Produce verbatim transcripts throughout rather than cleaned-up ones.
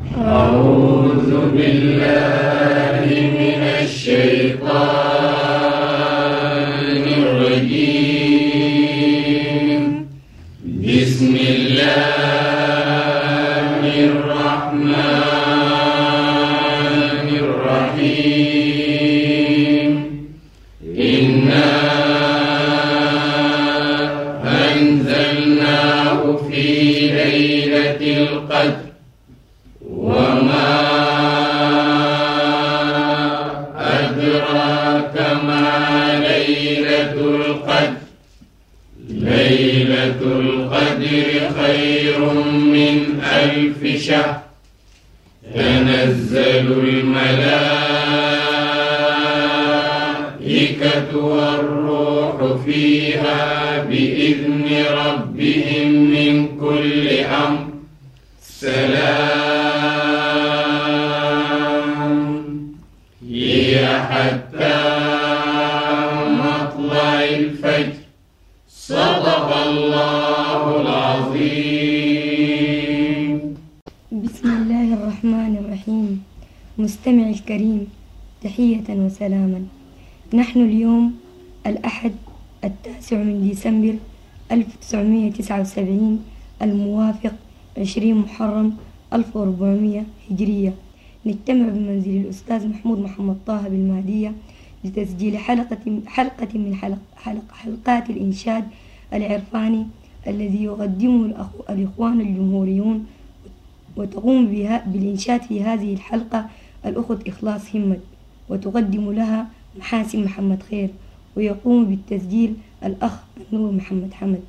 أعوذ بالله من الشيطان الرجيم. بسم الله الرحمن الرحيم. إنا أنزلناه في ليلة القدر وما أدراك ما ليلة القدر. ليلة القدر خير من ألف شهر. تنزل الملائكة والروح فيها بإذن ربهم من كل أمر. سلام هي حتى مطلع الفجر. صدق الله العظيم. بسم الله الرحمن الرحيم. مستمع الكريم، تحية وسلاما. نحن اليوم الأحد التاسع من ديسمبر ألف وتسعمائة وتسعة وسبعين الموافق عشرين محرم ألف وأربعمائة هجرية، نجتمع بمنزل الأستاذ محمود محمد طه بالمهدية لتسجيل حلقة حلقة من حلق حلق حلقات الإنشاد العرفاني الذي يقدمه الإخوان الجمهوريون، وتقوم بها بالإنشاد في هذه الحلقة الأخت إخلاص همت، وتقدم لها محاسن محمد خير، ويقوم بالتسجيل الأخ نور محمد حمد.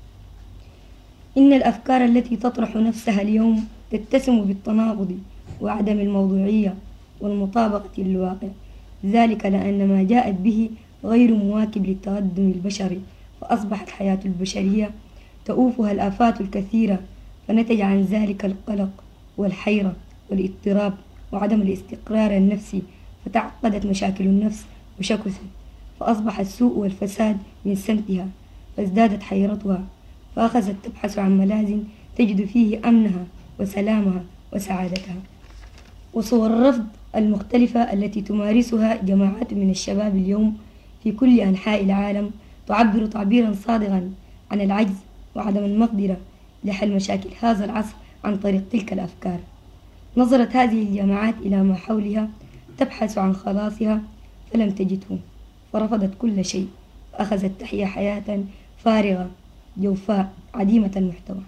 إن الأفكار التي تطرح نفسها اليوم تتسم بالتناقض وعدم الموضوعية والمطابقة للواقع، ذلك لأن ما جاءت به غير مواكب للتقدم البشري، فأصبحت حياة البشرية تؤوفها الآفات الكثيرة، فنتج عن ذلك القلق والحيرة والاضطراب وعدم الاستقرار النفسي، فتعقدت مشاكل النفس وشكست، فأصبح السوء والفساد من سمتها، فازدادت حيرتها، فأخذت تبحث عن ملاذ تجد فيه أمنها وسلامها وسعادتها. وصور الرفض المختلفة التي تمارسها جماعات من الشباب اليوم في كل أنحاء العالم تعبر تعبيرا صادقا عن العجز وعدم المقدرة لحل مشاكل هذا العصر عن طريق تلك الأفكار. نظرت هذه الجماعات إلى ما حولها تبحث عن خلاصها فلم تجده، فرفضت كل شيء، فأخذت تحيا حياة فارغة جوفاء عديمة المحتوى.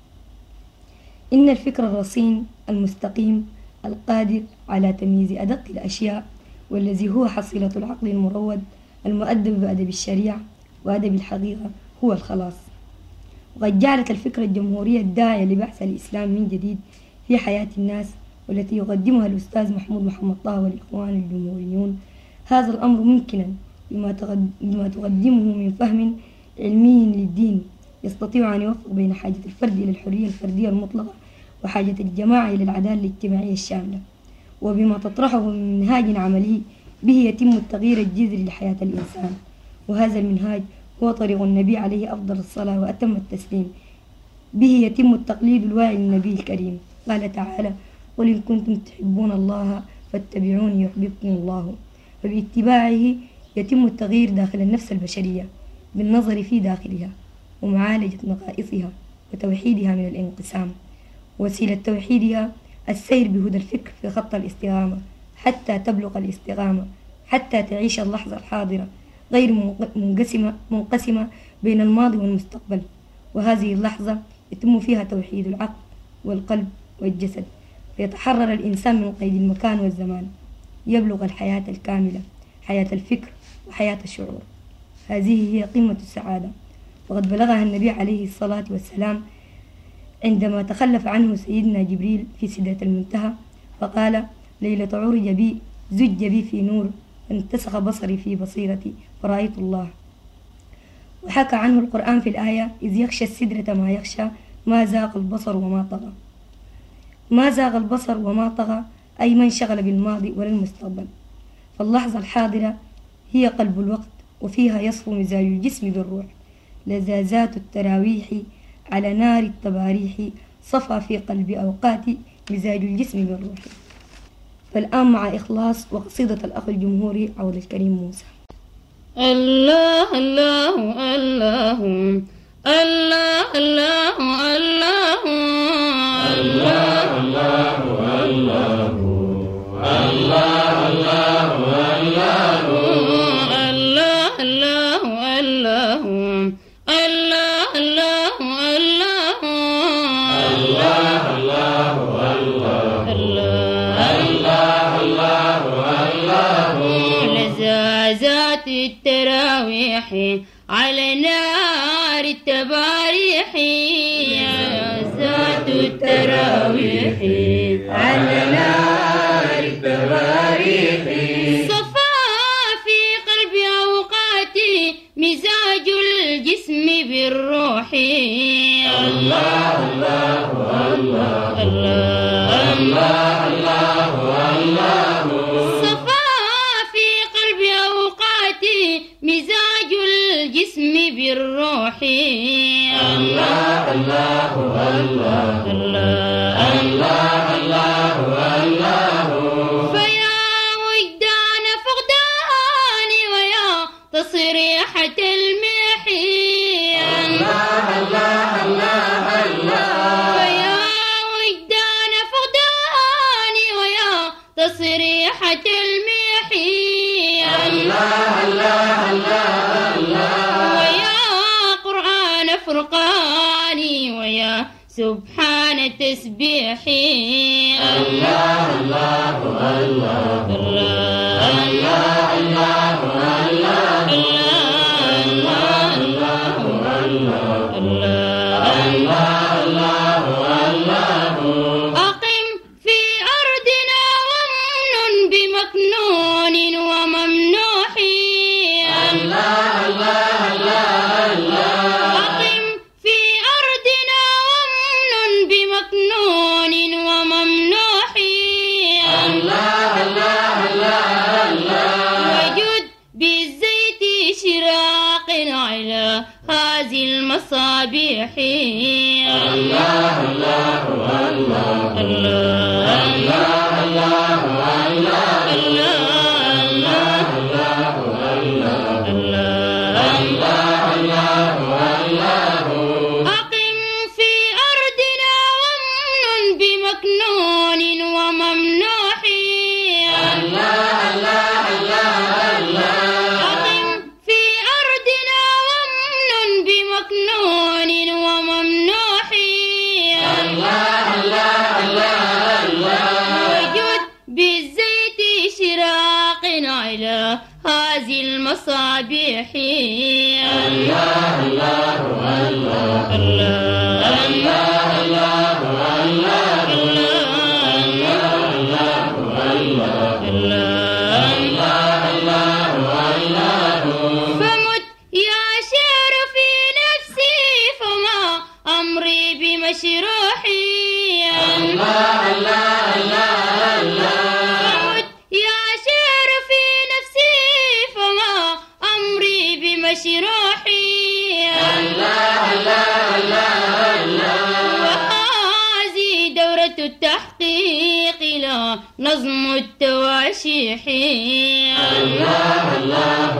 إن الفكر الرصين المستقيم القادر على تمييز أدق الأشياء، والذي هو حصيلة العقل المروض المؤدب بأدب الشريعة وأدب الحقيقة، هو الخلاص. وقد جعلت الفكرة الجمهورية الداعية لبعث الإسلام من جديد في حياة الناس، والتي يقدمها الأستاذ محمود محمد طه والإخوان الجمهوريون هذا الأمر ممكنا بما تقدمه من فهم علمي للدين يستطيع أن يوفق بين حاجة الفرد إلى الحرية الفردية المطلقة وحاجة الجماعة إلى العدالة الاجتماعية الشاملة، وبما تطرحه من منهاج عملي به يتم التغيير الجذري لحياة الإنسان. وهذا المنهاج هو طريق النبي عليه أفضل الصلاة وأتم التسليم، به يتم التقليد الواعي للنبي الكريم. قال تعالى: قل إن كنتم تحبون الله فاتبعوني يحببكم الله. فباتباعه يتم التغيير داخل النفس البشرية بالنظر في داخلها ومعالجة نقائصها وتوحيدها من الانقسام، وسيلة توحيدها السير بهدى الفكر في خط الاستقامة حتى تبلغ الاستقامة، حتى تعيش اللحظة الحاضرة غير منقسمة منقسمة بين الماضي والمستقبل. وهذه اللحظة يتم فيها توحيد العقل والقلب والجسد، فيتحرر الإنسان من قيد المكان والزمان، يبلغ الحياة الكاملة، حياة الفكر وحياة الشعور. هذه هي قمة السعادة، وقد بلغها النبي عليه الصلاة والسلام عندما تخلف عنه سيدنا جبريل في سدرة المنتهى، فقال: ليلة عرج بي زج بي في نور، فانتسخ بصري في بصيرتي فرأيت الله. وحكى عنه القرآن في الآية: إذ يغشى السدرة ما يغشى ما زاغ البصر وما طغى. ما زاغ البصر وما طغى أي ما انشغل بالماضي ولا المستقبل، فاللحظة الحاضرة هي قلب الوقت، وفيها يصفو مزاج الجسم بالروح. لذاذات التراويح على نار التباريح صفى في قلب أوقات مزاج الجسم بالروح. فالآن مع إخلاص وقصيدة الأخ الجمهوري عوض الكريم موسى. الله الله الله الله الله الله الله الله الله لزازات التراويح على نار التباريح، ذات التراويح على نار التباريح، صفا في قلب أوقاتي مزاج الجسم بالروح. الله الله الله الله الله الله صفا في قلب أوقاتي مزاج الجسم بالروح. الله الله الله الله الله الله فيا وجدان فقداني ويا تصريحة الملح. الله الله الله الله فيا وجدان فقداني ويا تصريحة الملح. الله الله الله ويا قرآن فرقاني ويا سبحان تسبيحي. الله الله الله الله الله الله أقم في أرضنا ومن بمكنون وممنوح. أقم في أرضنا ومن بمكنون وممنوح. وجد بالزيت شراق على هذه المصابيح. الله الله الله الله أقم في أرضنا ومن بمكنون وممنوح. أقم في أرضنا ومن بمكنون وممنوح. وجد بالزيت شراق على هذه المصابيح. الله الله فمت يا شعر في نفسي فما أمري بمشروحي. فمت يا شعر في نفسي فما أمري بمشروحي. وهذه دورة التحقيق لا نظم التواشيح. الله الله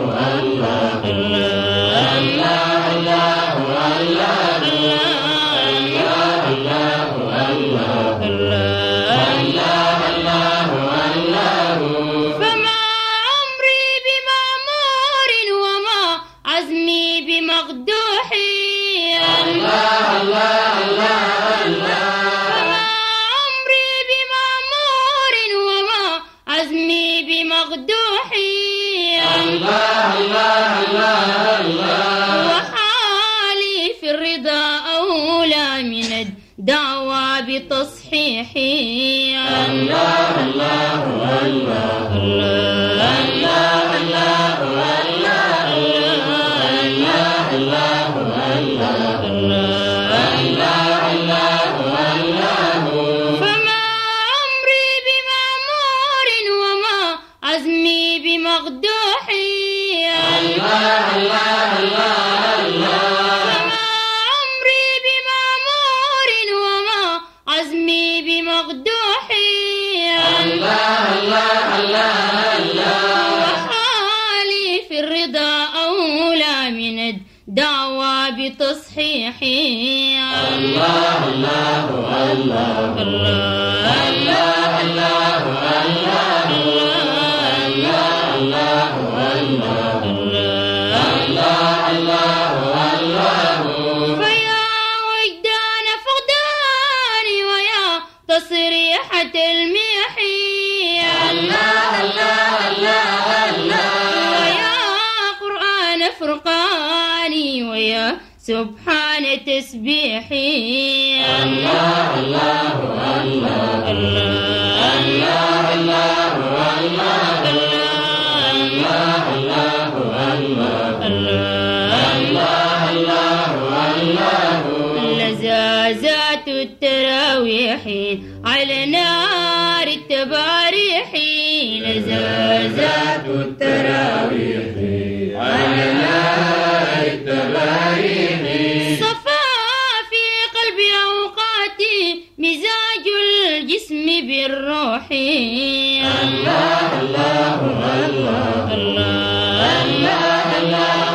فما عمري بمأمور وما عزمي بمقدوح. فما عمري بمأمور وما عزمي بمقدوح. وحالي في الرضا أولى من الدعوى بتصحيحي. الله الله فما عمري بمأمور وما عزمي بمقدوح. فما عمري بمأمور وما عزمي بمقدوح. الله الله الله الله. وحالي في الرضا أولى من الدعوى بتصحيحي. الله الله الله الله الله الله الله الله الله الله. فيا وجدان فقداني ويا تصريحة المحي. الله الله الله الله. ويا قرآن فرقاني ويا سبحان تسبيحي. الله الله الله الله الله الله لزازات التراويح على نار التباريح. لزازات التراويح على نار التباريح. صفا في قلب أوقاتي مزاج الجسم بالروح. الله الله الله الله الله الله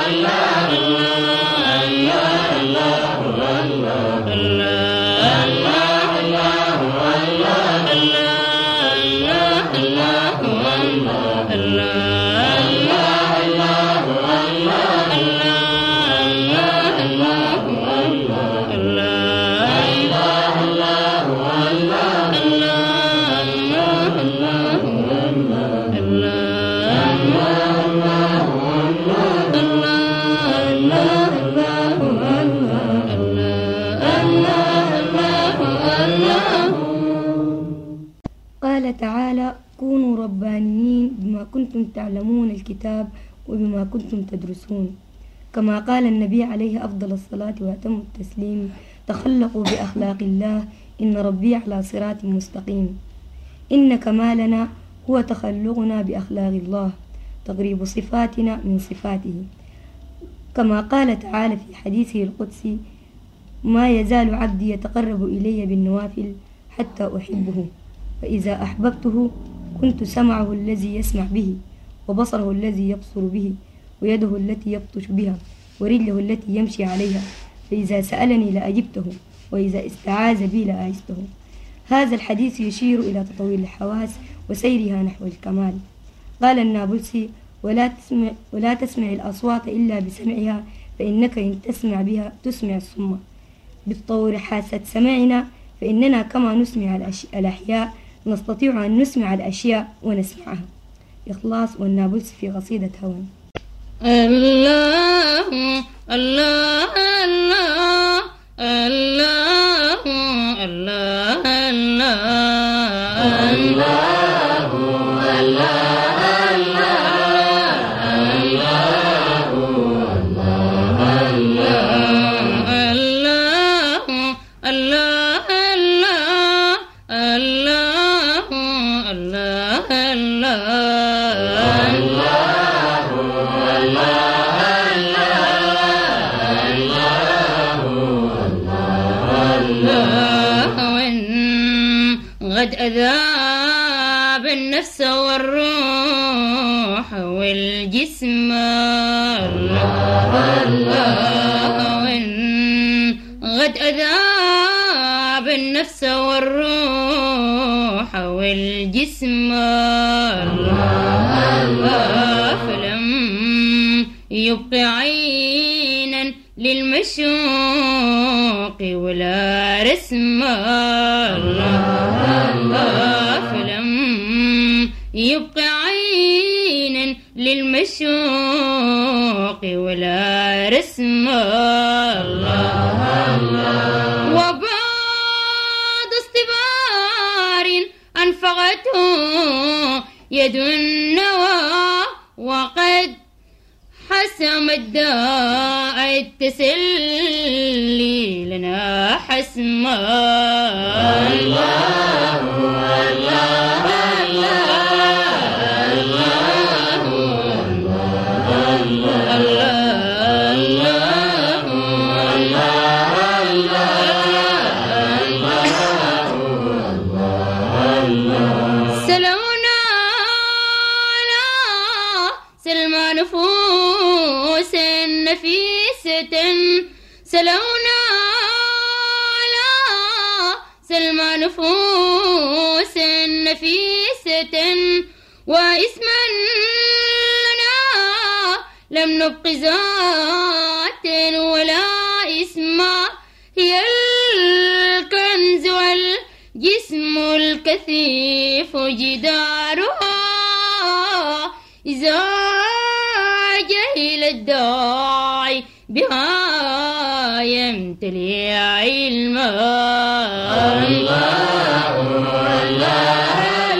قال تعالى: كونوا ربانيين بما كنتم تعلمون الكتاب وبما كنتم تدرسون. كما قال النبي عليه أفضل الصلاة وأتم التسليم: تخلقوا بأخلاق الله إن ربي على صراط مستقيم. إن كمالنا هو تخلقنا بأخلاق الله، تقريب صفاتنا من صفاته. كما قال تعالى في حديثه القدسي: ما يزال عبدي يتقرب إلي بالنوافل حتى أحبه، فإذا أحببته كنت سمعه الذي يسمع به، وبصره الذي يبصر به، ويده التي يبطش بها، ورجله التي يمشي عليها، فإذا سألني لأجبته، وإذا استعاذ بي لأعزته. هذا الحديث يشير إلى تطوير الحواس وسيرها نحو الكمال. قال النابلسي: ولا تسمع, ولا تسمع الأصوات إلا بسمعها، فإنك إن تسمع بها تسمع الصم. بالتطور حاسة سمعنا، فإننا كما نسمع الأحياء نستطيع أن نسمع الأشياء ونسمعها. إخلاص والنابلسي في قصيدة هوى. الله الله الله الله الله قد أذاب النفس والروح والجسم. الله الله قد أذاب النفس والروح والجسم. الله الله فلم يبق عينا للمشوق ولا رسم. الله فلم يبق عينا للمشوق ولا رسم. الله وبعد اصطبار أنفقته يد النوى، وقد حسم الداء التسلي لنا حسما. الله الله الله سلونا على سلمى نفوس نفيسة سلونا على سلمى نفوس نفيسة واسما لنا لم نبق ذات ولا اسما هي الكنز والجسم الكثيف جدارها إذا جهل الداعي بها يمتلئ علما. الله الله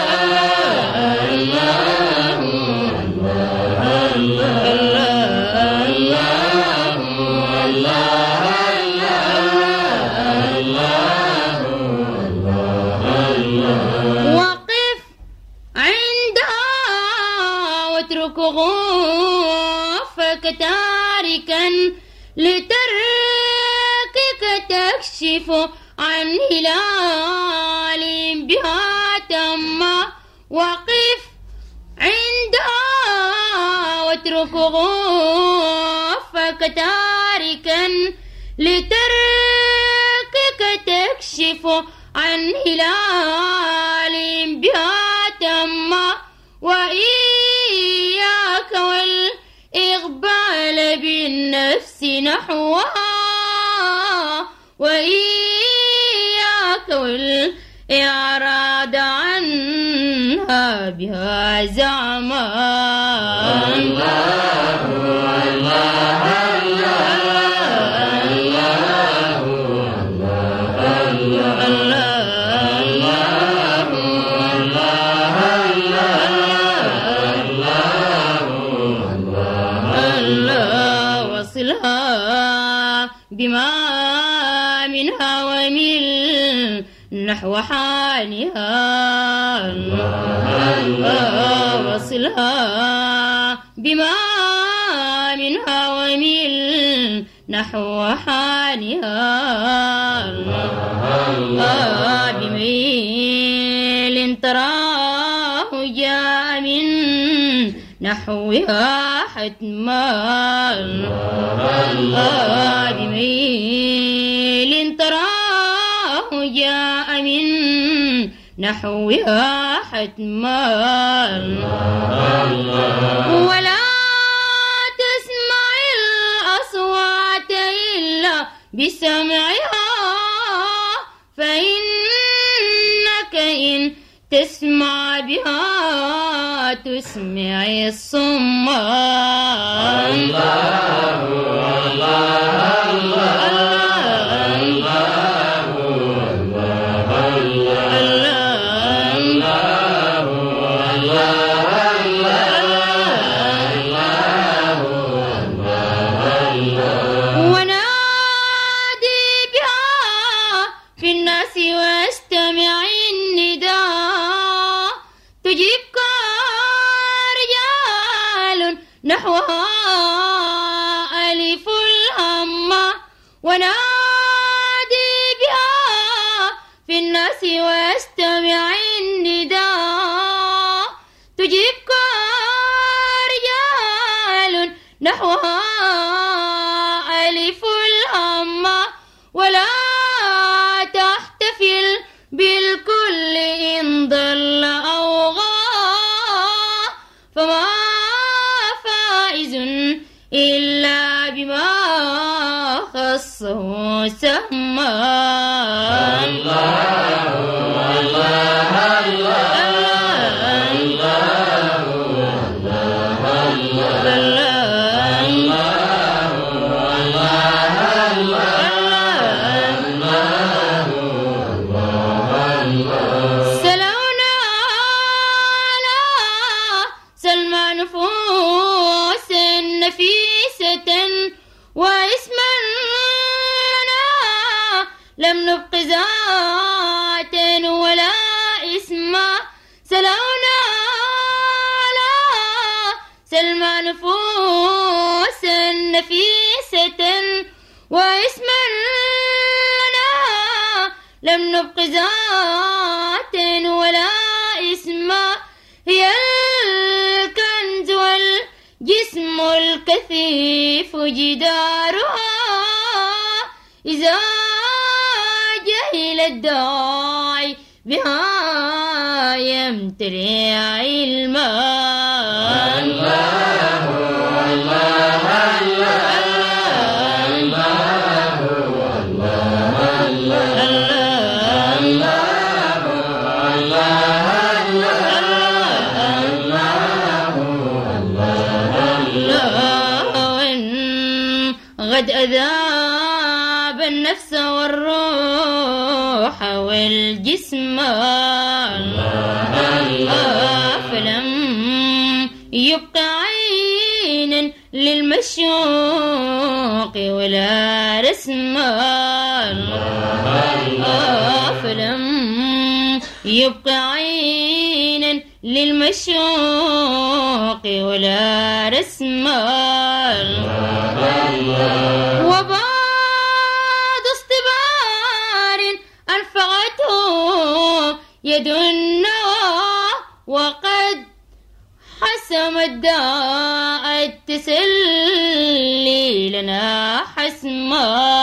وقف عندها واترك غرفك تاركا لتركك تكشف عن هلال بها تم. وقف عندها واترك غرفك تاركا لتركك تكشف عن هلال بها تم. وإياك والإقبال بالنفس نحوها وإياك والإعراض عنها بها زعما. الله الله بما منها ومن نحو حالها وصلها بما منها ومن نحو حالها بميل تراه جاء من نحوها حتما. بميل تراه جاء من نحوها حتما. ولا تسمع الأصوات إلا بسمعها فإنك إن تسمع بها تسمع الصم. الله ونادي بها في الناس واستمع النداء تجيبك رجال نحوها ألف الهمة. ونادي بها في الناس واستمع النداء تجيبك رجال نحوها ألف الهمة. ولا تحتفل بالكل إن ضل أو غاب فما فائز إلا بما خصه سهما. سلونا على سلمى نفوس نفيسة واسما لنا لم نبق ذات ولا اسما. سلونا على سلمى نفوس نفيسة واسما لنا لم نبق ذات ولا اسم. الكثيف جدارها إذا جهل الداعي بها يمتلئ علما. الله الله الله الله قد أذاب النفس والروح والجسم فلم يبق عين للمشوق ولا رسم فلم يبق عين للمشوق ولا رسم. وبعد اصطبار أنفعته يد النوى وقد حسم الداء التسلي لنا حسما.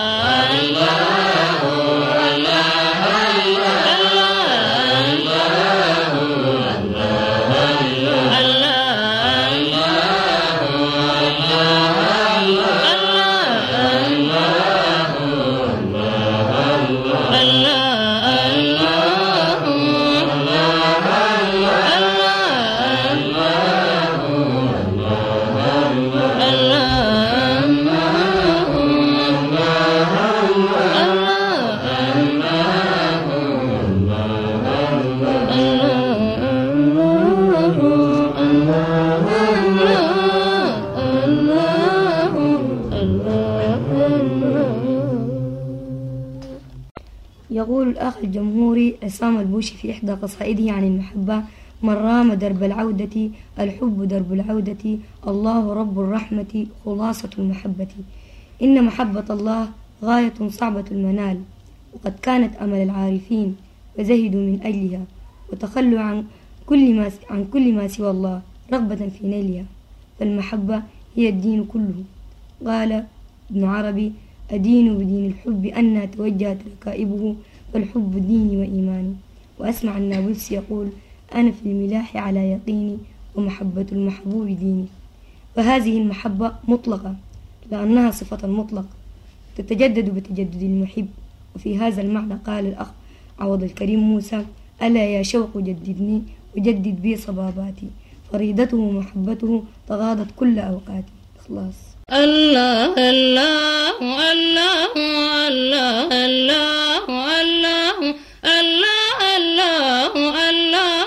يقول الأخ الجمهوري عصام البوشي في إحدى قصائده عن المحبة: من رام درب العودة الحب درب العودة، الله رب الرحمة خلاصة المحبة. إن محبة الله غاية صعبة المنال، وقد كانت أمل العارفين وزهدوا من أجلها وتخلوا عن كل ما عن كل ما سوى الله رغبة في نيلها، فالمحبة هي الدين كله. قال ابن عربي: أدين بدين الحب أنها توجهت ركائبه، فالحب ديني وإيماني. وأسمع النابلس يقول: أنا في الملاح على يقيني، ومحبة المحبوب ديني. فهذه المحبة مطلقة لأنها صفة مطلقة تتجدد بتجدد المحب. وفي هذا المعنى قال الأخ عوض الكريم موسى: ألا يا شوق جددني وجدد بي صباباتي، فريدته محبته تغاضت كل أوقاتي. إخلاص. الله الله الله الله الله الله الله الله الله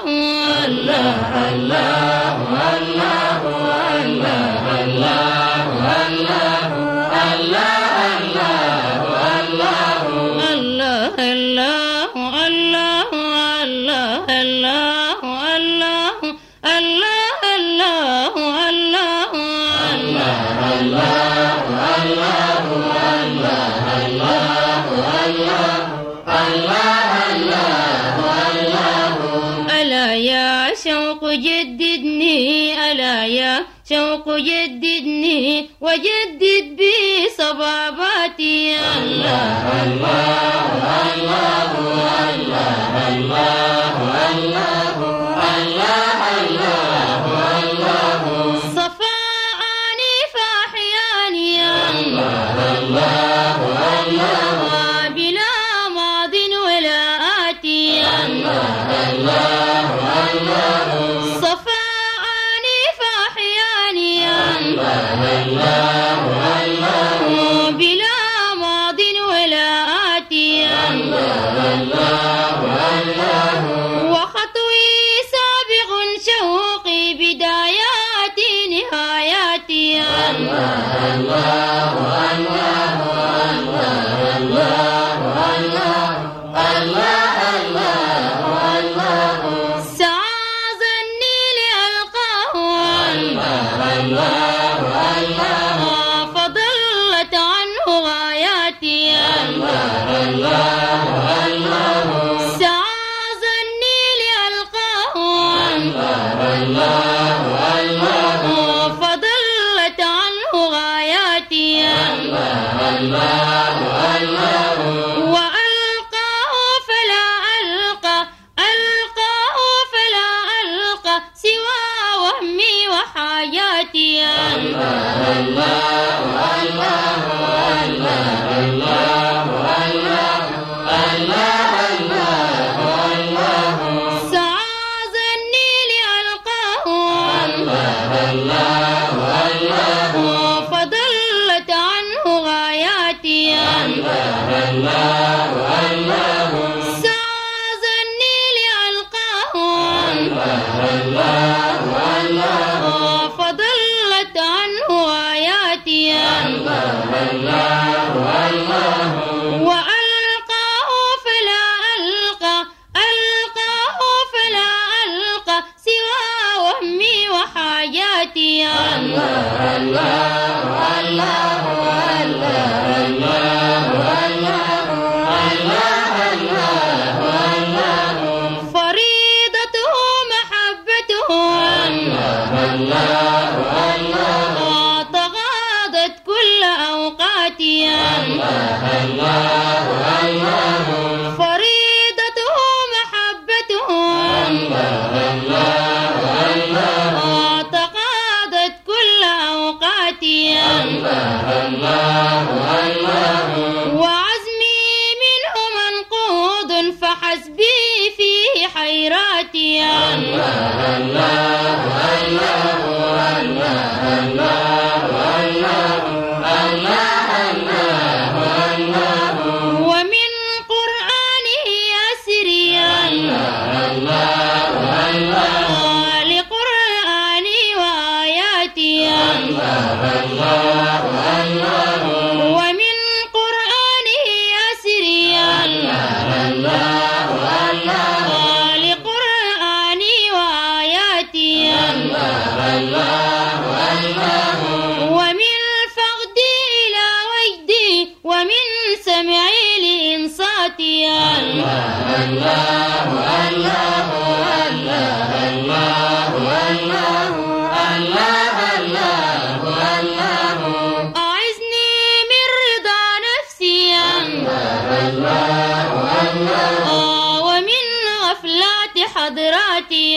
جددني، ألا يا شوق جددني وجدد بي صباباتي. الله الله الله الله الله الله الله الله صفاءني فأحياني. الله الله الله بلا ماض ولا آتي. الله الله الله صفاءني فأحياني. الله الله الله بلا ماض ولا آتي. الله الله الله وخطوي سابق شوقي بداياتي نهاياتي. الله الله الله الله الله الله الله الله سعازني لألقاه. الله الله الله فضلت عنه غاياتي. الله الله الله سعازني لألقاه. الله الله الله فضلت فضلت عنه آياتي وألقاه فلا ألقى ألقاه فلا ألقى سوى وهمي وحاجاتي فريضته محبته تغاضت كل أوقاتي فريضته محبته تغاضت كل أوقاتي وعزمي منه منقوض فحسبي فيه حيراتي ومن قرآنه أسري لقرآني وآياتي ومن قرآنه أسري لقرآني وآياتي ومن فقدي إلى وجدي ومن سمعي لإنصاتي أعزني من رضا نفسي ومن غفلات حضراتي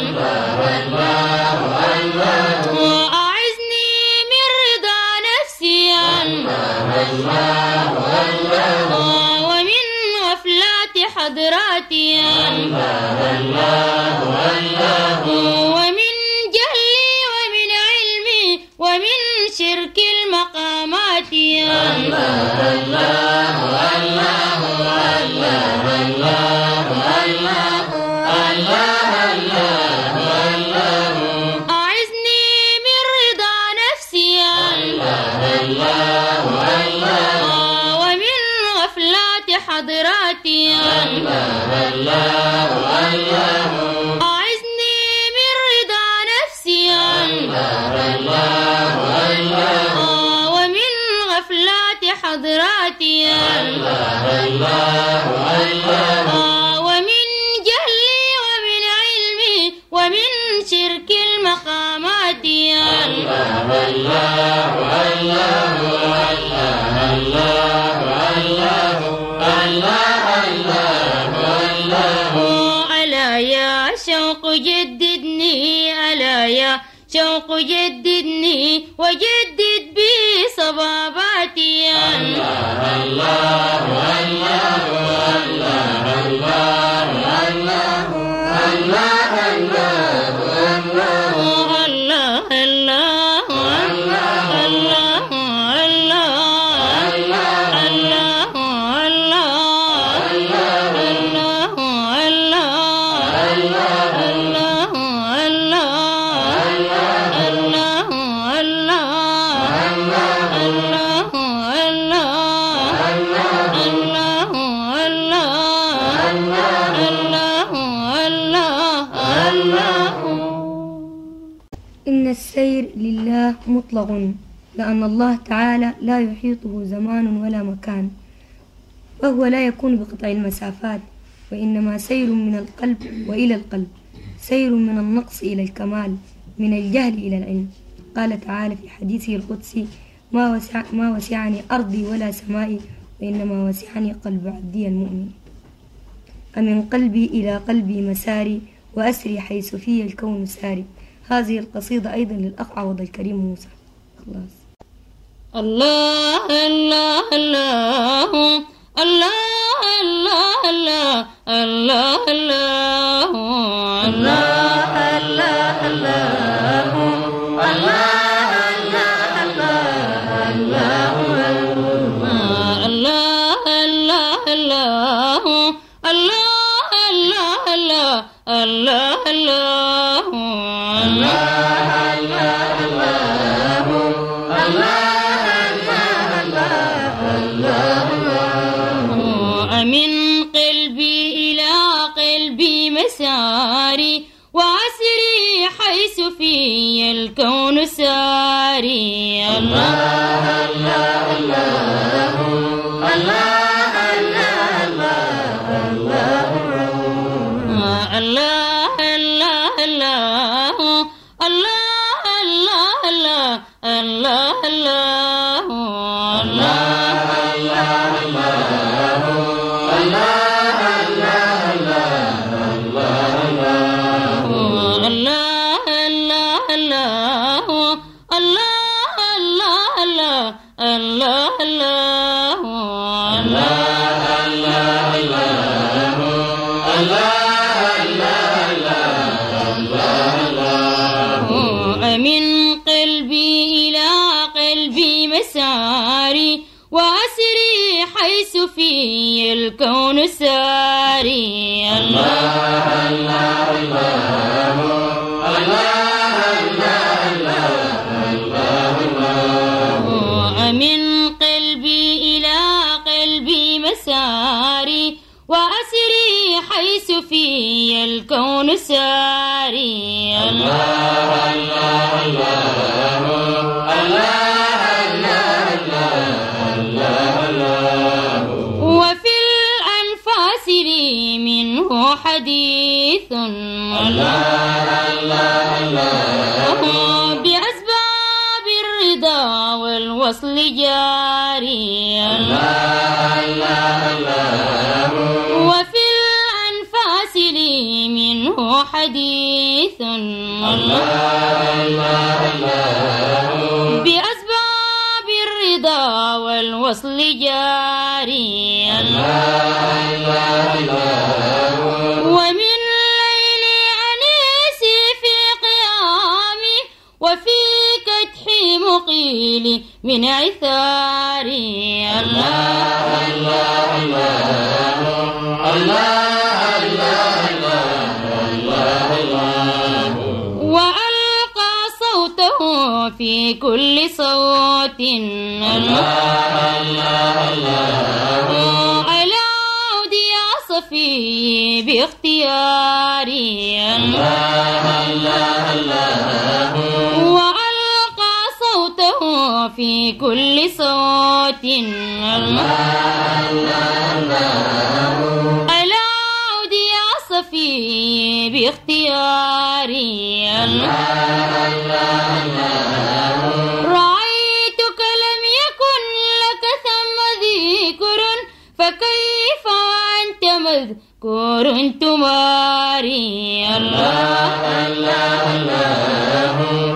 أعزني من رضا نفسي ومن غفلات حضراتي ومن جهلي ومن علمي ومن شرك المقامات أعزني من رضا نفسي ومن غفلات حضراتي أعزني من رضا نفسي ومن غفلات حضراتي ومن جهلي ومن علمي ومن شرك المقامات ألا يا شوق جددني ألا يا شوق جددني وجدد بي صباباتي إن السير لله مطلق، لأن الله تعالى لا يحيطه زمان ولا مكان، وهو لا يكون بقطع المسافات، وإنما سير من القلب وإلى القلب، سير من النقص إلى الكمال، من الجهل إلى العلم. قال تعالى في حديثه القدسي: ما, وسع ما وسعني أرضي ولا سمائي، وإنما وسعني قلب عبدي المؤمن. أمن قلبي إلى قلبي مساري، وأسري حيث في الكون ساري. هذه القصيدة أيضا للأخ عوض الكريم موسى. خلاص. الله الله الله الله الله الله الله الله الله الله الله من قلبي إلى قلبي مساري وعسري حيث في الكون ساري. الله الله الله الله الله الله الله الله الله من قلبي إلى قلبي مساري وأسري حيث في الكون ساري. الله الله الله الله من قلبي إلى قلبي مساري وأسري حيث في الكون ساري. الله الله الله الله وفي الأنفاس لي منه حديث. الله الله الله بأسباب الرضا والوصل جاري. الله الله الله وفي الأنفاس لي منه حديث. الله الله الله بأسباب الرضا والوصل جاري. الله الله الله ومن ليل أنيسي في قيامي وفي كدحي مقيلي من عثاري. الله الله الله الله وألقى صوته في كل صوت. الله الله الله على عودي صفي باختياري. الله الله الله وألقى صوته في كل صوت. الله الله الله على عودي صفي باختياري. الله الله الله رأيتك لم يكن لك ثم ذكر فكيف أنت مذكور تماري. الله الله الله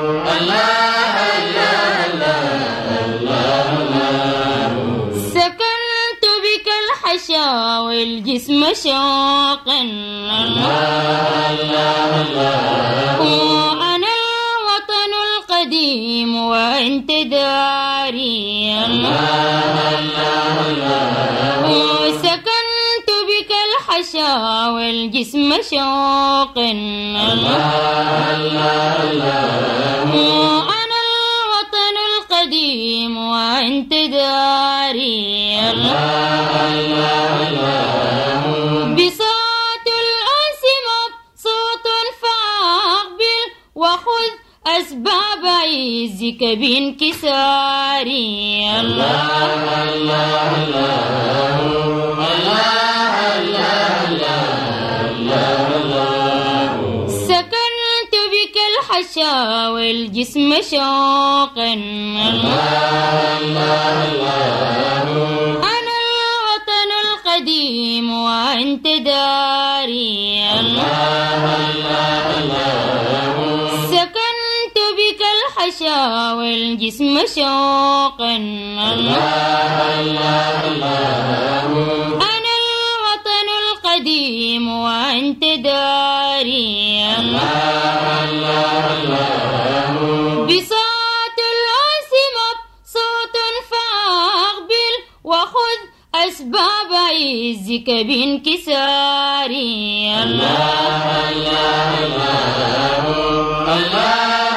سكنت بك الحشا والجسم شوقا. الله الله الله أنا الوطن القديم وأنت داري. الله الله الله سكنت بك الحشا والجسم شوقا. الله الله الله أنا الوطن القديم وأنت داري. الله الله الله بساط الأنس مبسوط فأقبل وخذ أسباب عزك بانكساري. الله الله الله سكنت بك الحشا والجسم شوقا. الله الله الله أنا الوطن القديم وأنت داري. الله الله الله سكنت بك الحشا الحشا والجسم شوقا. الله الله الله أنا الوطن القديم وأنت داري. الله الله الله بصوت الأنس مبسوط فأقبل وخذ أسباب عزك بانكساري. الله الله الله الله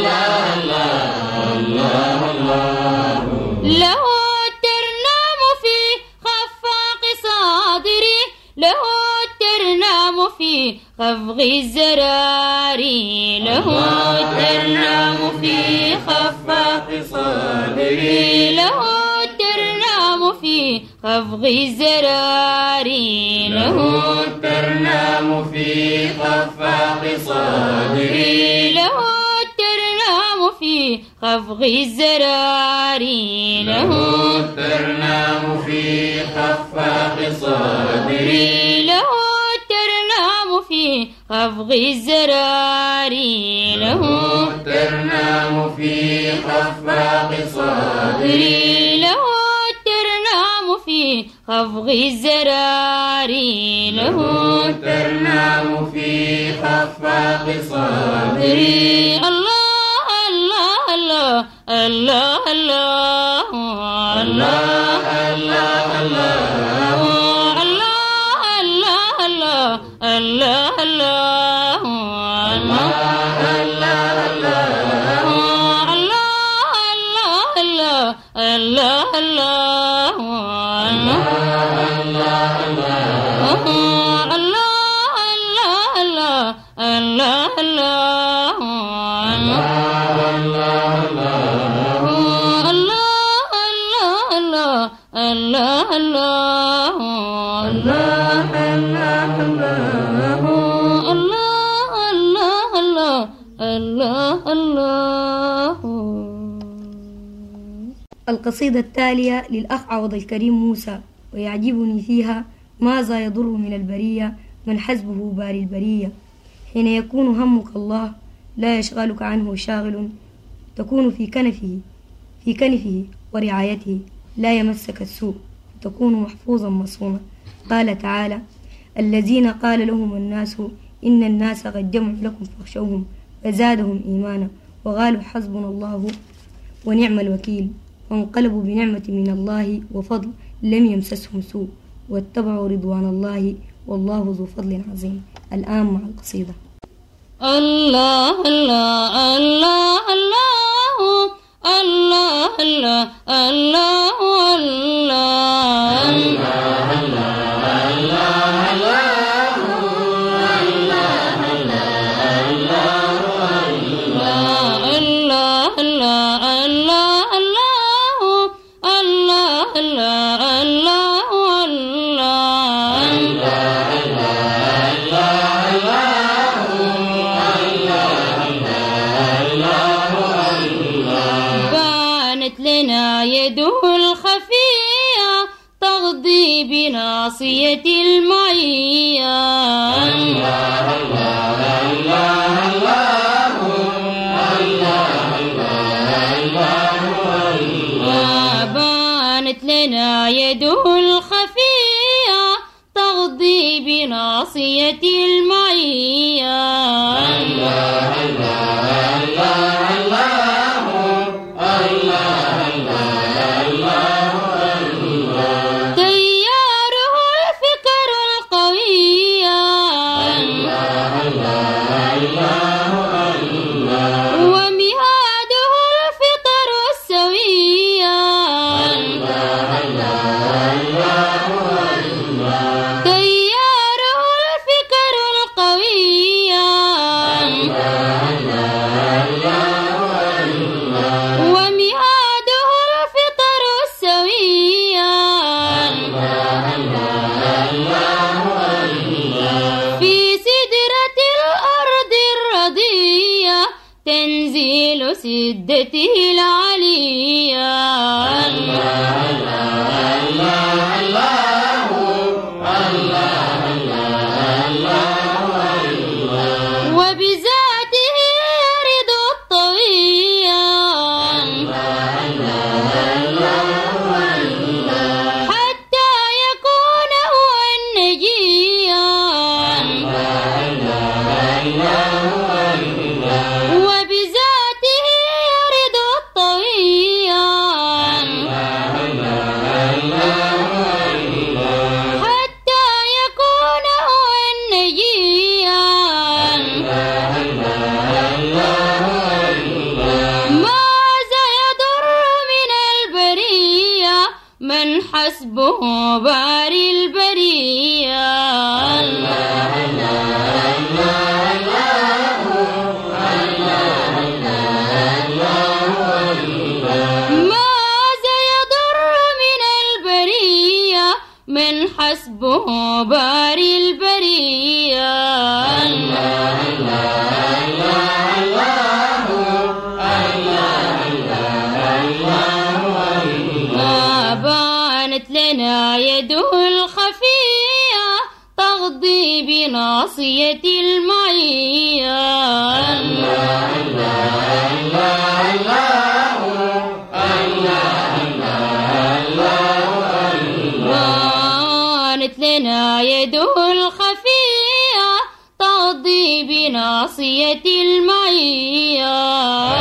الله الله له الترنام في خفاق صادري، له الترنام في خفق الزراري، له الترنام في خفاق صادري، له الترنام في خفق الزراري، له الترنام في خفاق صادري، له الترنام في خفق الزراري، له الترنام في خفاق صادري، له الترنام في خفق الزراري، له الترنام في خفاق صادري، له الترنام في خفق الزراري، له الترنام في خفاق صادري. الله الله الله الله الله الله الله الله الله الله الله الله الله الله القصيدة التالية للأخ عوض الكريم موسى، ويعجبني فيها ماذا يضر من البرية من حسبه باري البرية. حين يكون همك الله لا يشغلك عنه شاغل، تكون في كنفه في كنفه ورعايته لا يمسك السوء، تكون محفوظا مصونا. قال تعالى: الذين قال لهم الناس إن الناس قد جمعوا لكم فاخشوهم فزادهم إيمانا وقالوا حسبنا الله ونعم الوكيل، وانقلبوا بنعمة من الله وفضل لم يمسسهم سوء واتبعوا رضوان الله والله ذو فضل عظيم. الآن مع القصيدة. الله الله الله الله الله الله الله يده الخفية تغضي بناصية المعية. الله الله الله الله الله الله الله بانت لنا يده الخفية تغضي بناصية المعية. الله الله الله سدته العليا. الله الله الله الله الله الله وبذاته رضا الطوية. وبذاته يرد الطويان حتى يكون هو النجيان ماذا يضر من البرية من حسبه باري البرية ماذا يضر من البرية من حسبه باري البرية ما بانت لنا يده الخفية تغضي بناصية المعية بانت لنا يده الخفية تغضي بناصية المعية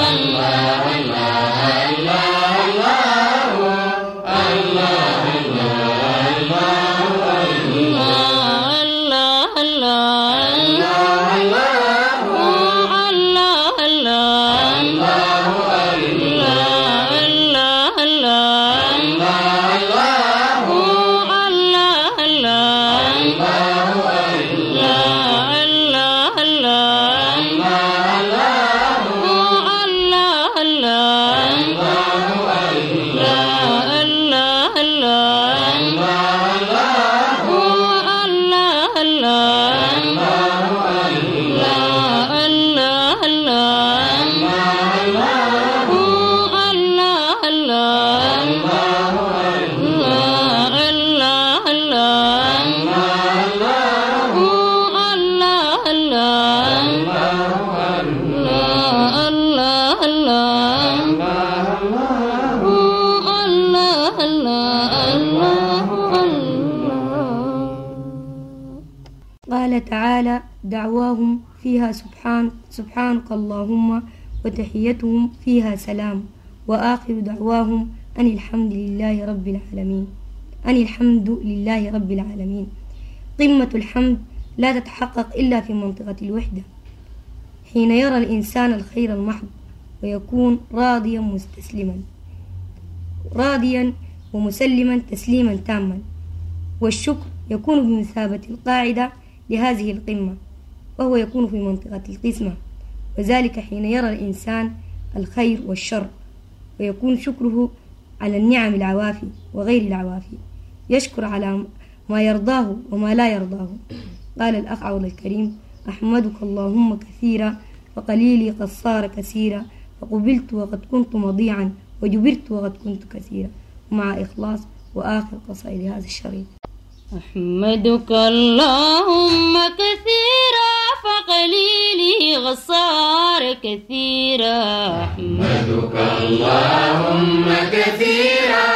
قال تعالى: دعواهم فيها سبحان سبحانك اللهم وتحيتهم فيها سلام وآخر دعواهم أن الحمد لله رب العالمين أن الحمد لله رب العالمين. قمة الحمد لا تتحقق إلا في منطقة الوحدة، حين يرى الإنسان الخير المحض ويكون راضيا مستسلما راضيا ومسلما تسليما تاما. والشكر يكون بمثابة القاعدة لهذه القمة، وهو يكون في منطقة القسمة، وذلك حين يرى الإنسان الخير والشر ويكون شكره على النعم العوافي وغير العوافي، يشكر على ما يرضاه وما لا يرضاه. قال الأخ عوض الكريم: أحمدك اللهم كثيرا وقليلي قد صار كثيرا، فقبلت وقد كنت مضيعا وجبرت وقد كنت كثيرا. مع إخلاص. وآخر قصائد هذا الشريط: أحمدك اللهم كثيرا فقليلي غصار كثيرا. أحمدك اللهم كثيرا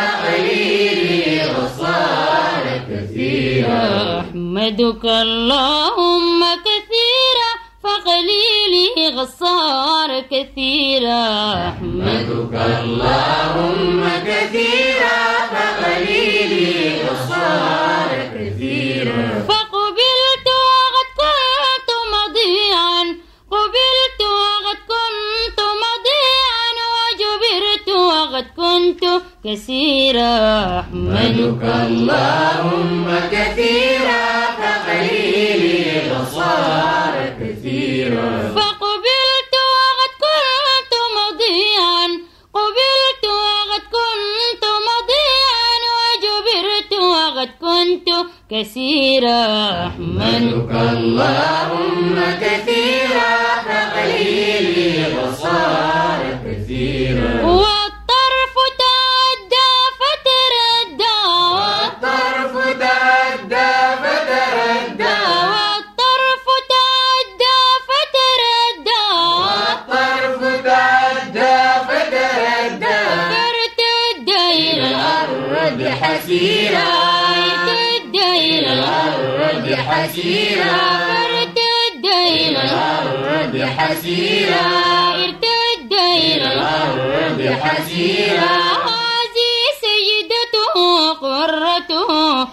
فقليلي غصار كثيرا. أحمدك اللهم كثيرا فقليلي غصار كثيرا. أحمدك اللهم كثيرا فقليلي غصار كثيرا. فقبلت وقد كنت مضيعا قبلت وقد كنت مضيعا وجبرت وقد كنت كثيرا. أحمدك اللهم كثيرا فقليلي غصار كثيرا. فقبلت وقد كنت مضيعا قبلت وقد كنت مضيعا وجبرت وقد كنت كثيرا. أحمدك اللهم كثيرا فقليلي غصار كثيرا. والطرف تعدى فتردى والطرف تعدى فتردى. والطرف تعدى فتردى والطرف تعدى فتردى. فارتد إلى الأرض حسيرا ارتد إلى الأرض حسيرا. فارتد إلى حسيرا ارتد إلى الأرض حسيرا هذه سيدته قرته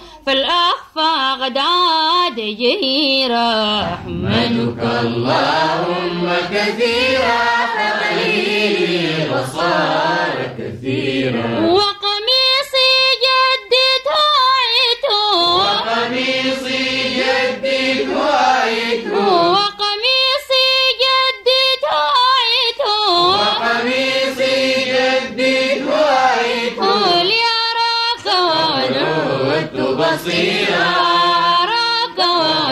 فالأخفى قد عاد جهيرا أحمدك اللهم كثيرا فقليلي وصار كثيرا وقميصي جدد هايته وقميصي جدد وعيته وقميصي جدد هايته وقميصي جدد وعيته لأراك وعدت بصيرا أراك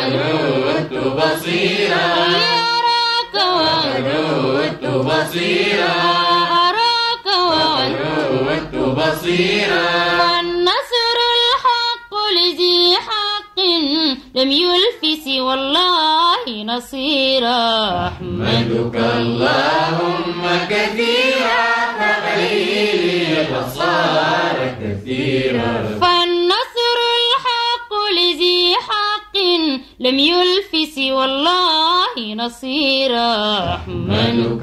وعدت بصيرا لأراك وعدت بصيرا أراك وعدت بصيرا والنصر الحق لذي حق لم يلف سوى الله نصيرا أحمدك اللهم كثيرا فقليلي فصار كثيرا فالنصر الحق لذي حق لم يلف سوى الله نصيرا أحمدك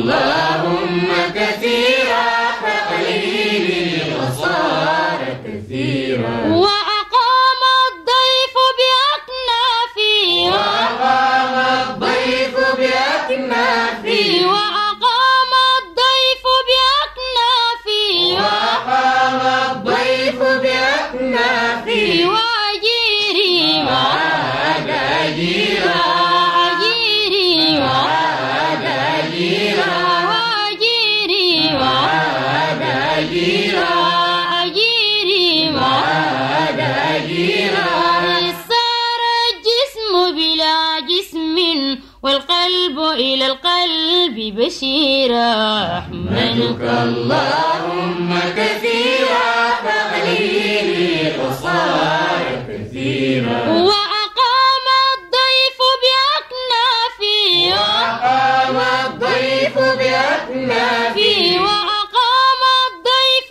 اللهم كثيرا فقليلي فصار كثيرا وأقام الضيف بأكنافي وأقام الضيف بأكنافي وأقام الضيف بأكنافي وأقام الضيف بأكنافي وأجيري وعاد أجيرا وأجيري وعاد أجيرا وأجيري وعاد أجيرا وأجيري وعاد أجيرا صار الجسم بلا جسم والقلب إلى القلب بشيرا أحمدك اللهم كثيرا فقليلي فصار كثيرا وأقام الضيف بأكنافي وأقام الضيف بأكنافي وأقام الضيف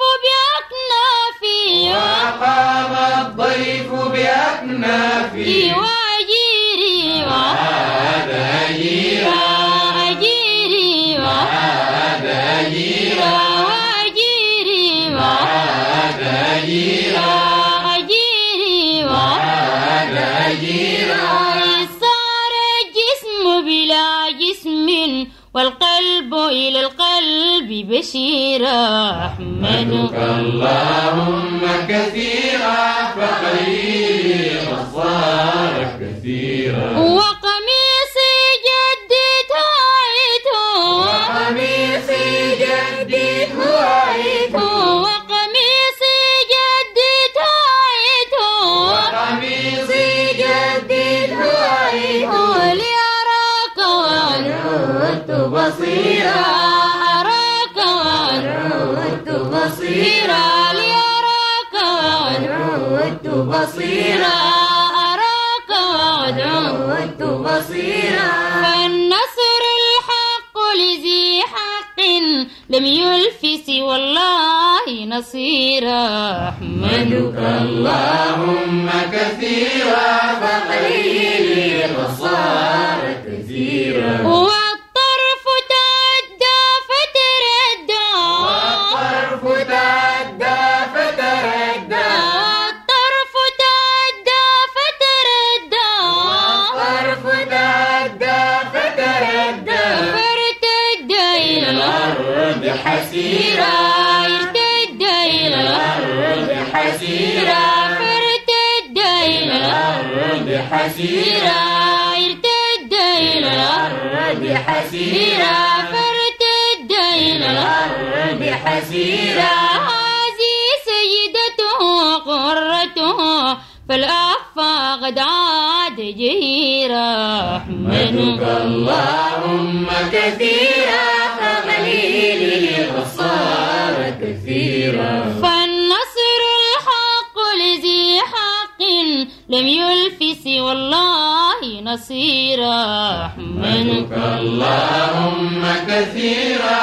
بأكنافي وأقام الضيف بأكنافي وأجيري وعاد أجيرا وأجيري وعاد أجيرا وأجيري وعاد أجيرا وأجيري وعاد أجيرا صار الجسم بلا جسم والقلب إلى القلب بشيرا أحمدك اللهم كثيرا فقليلي فصار كثيرا وقميصي جدد هايته وقميصي جدد وعيته وقميصي جدد هايته وقميصي جدد وعيته لأراك عدت بصيرا أراك عدت بصيرا لأراك عدت بصيرا أراك عدت بصيرا فالنصر الحق لذي حق لم يلف سوى الله نصيرا أحمدك اللهم كثيرا فقليلي فصار كثيرا والطرف تعدى فتردى والطرف تعدى فتردى والطرف تعدى فتردى والطرف تعدى فتردى فارتد إلى الأرض حسيرا ارتد إلى الأرض حسيرا فارتد إلى الأرض حسيرا ارتد إلى الأرض حسيرا فارتد إلى الأرض حسيرا هذه سيدته قرته فالأخفى قد عاد جهيرا أحمدك اللهم كثيرا فقليلي وصار كثيرا فالنصر الحق لذي حق لم يلف سوى الله نصيرا أحمدك اللهم كثيرا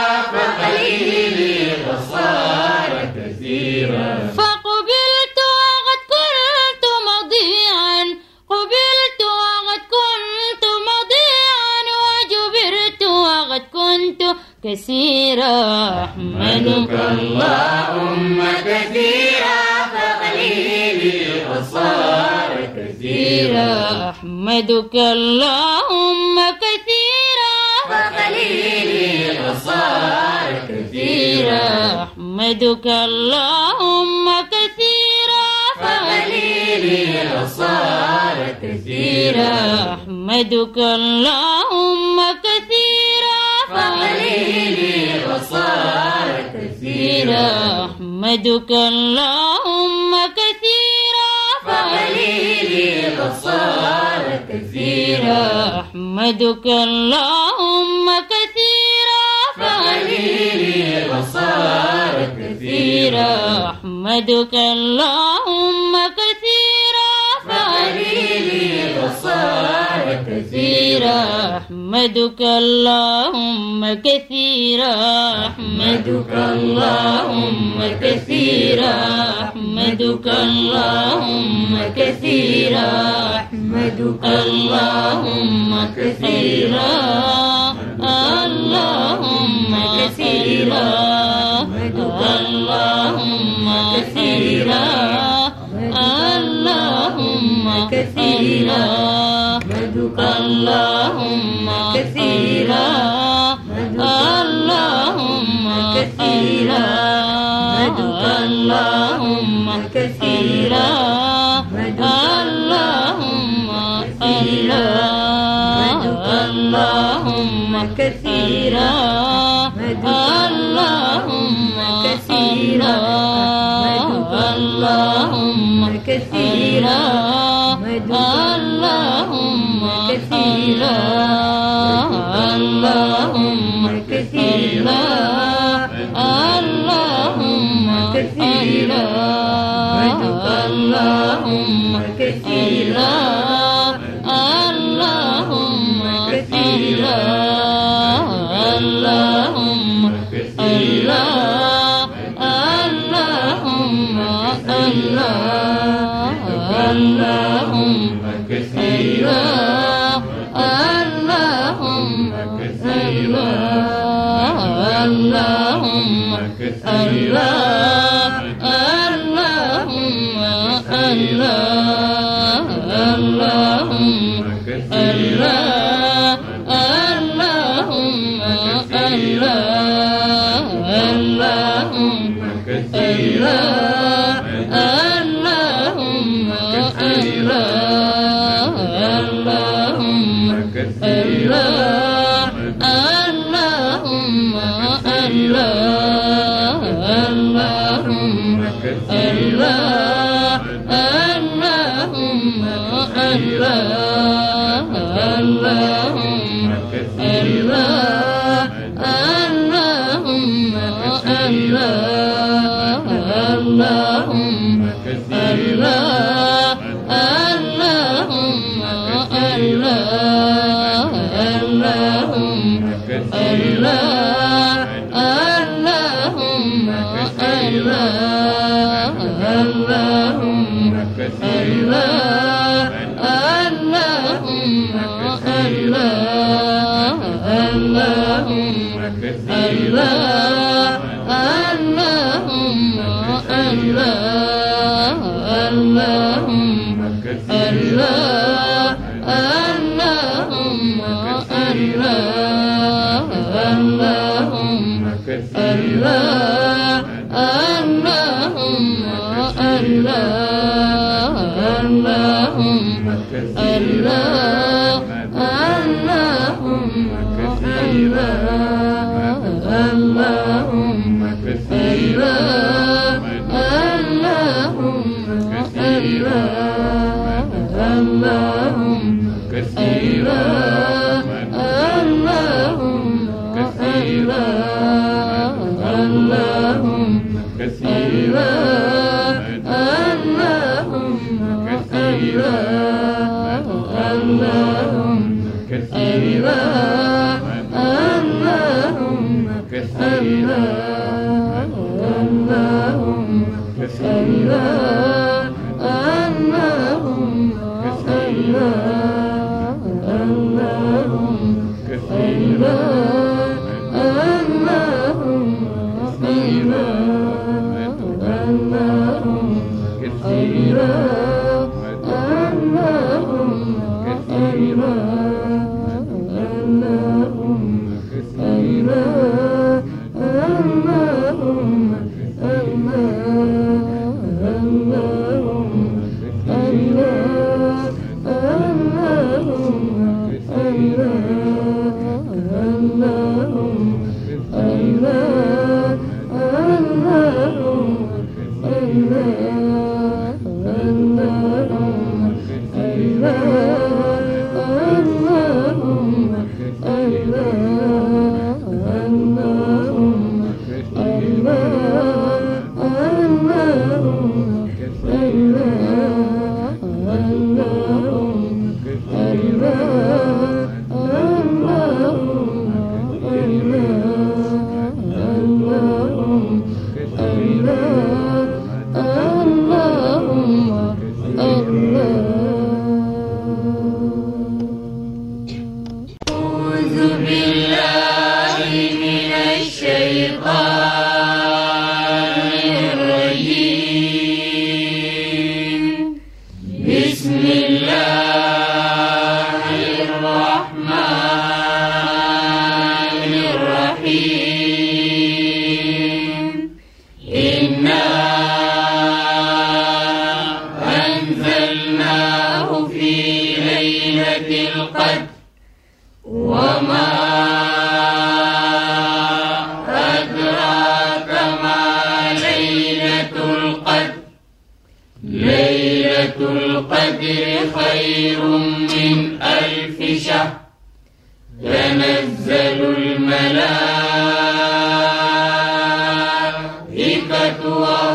فقليلي وصار كثيرا فقبلت وقد كنت مضيعا قبلت وقد كنت مضيعا وجبرت كثيرا أحمدك اللهم كثيرا فقليلي وصار كثيرا أحمدك اللهم كثيرا فقليلي وصار كثيرا أحمدك اللهم كثيرا فقليلي وصار كثيرا أحمدك اللهم كثيرا فقليلي وصار كثيرا أحمدك اللهم كثيرا فقليلي وصار كثيرا أحمدك اللهم كثيرا فقليلي وصار كثيرا أحمدك اللهم كثيرا فقليلي وصار كثيرا أحمدك اللهم كثيرا أحمدك اللهم كثيرا أحمدك اللهم كثيرا أحمدك اللهم كثيرا اللهم كثيرا اللهم كثيرا اللهم كثيرا اللهم كثيرا اللهم كثيرا اللهم كثيرا اللهم كثيرا اللهم كثيرا اللهم كثيرا اللهم كثيرا اللهم كثيرا اللهم كثيرا اللهم كثيرا اللهم كثيرا اللهم كثيرا اللهم كثيرا اللهم اللهم كثيرا اللهم كثيرا اللهم كثيرا اللهم اللهم كثيرا اللهم اللهم كثيرا اللهم كثيرا اللهم كثيرا اللهم اللهم كثيرا اللهم اللهم كثيرا اللهم اللهم كثيرا اللهم اللهم كثيرا اللهم اللهم كثيرا اللهم اللهم كثيرا اللهم اللهم كثيرا اللهم اللهم كثيرا اللهم اللهم كثيرا اللهم كثيرا اللهم كثيرا اللهم كثيرا اللهم كثيرا اللهم كثيرا اللهم كثيرا اللهم كثيرا اللهم كثيرا اللهم كثيرا اللهم كثيرا اللهم كثيرا اللهم كثيرا أعوذ بالله من الشيطان الرجيم. بسم الله الرحمن الرحيم. إنا أنزلناه في ليلة القدر وما أدراك ما ليلة القدر. ليلة القدر خير من ألف شهر. تنزل الملائكة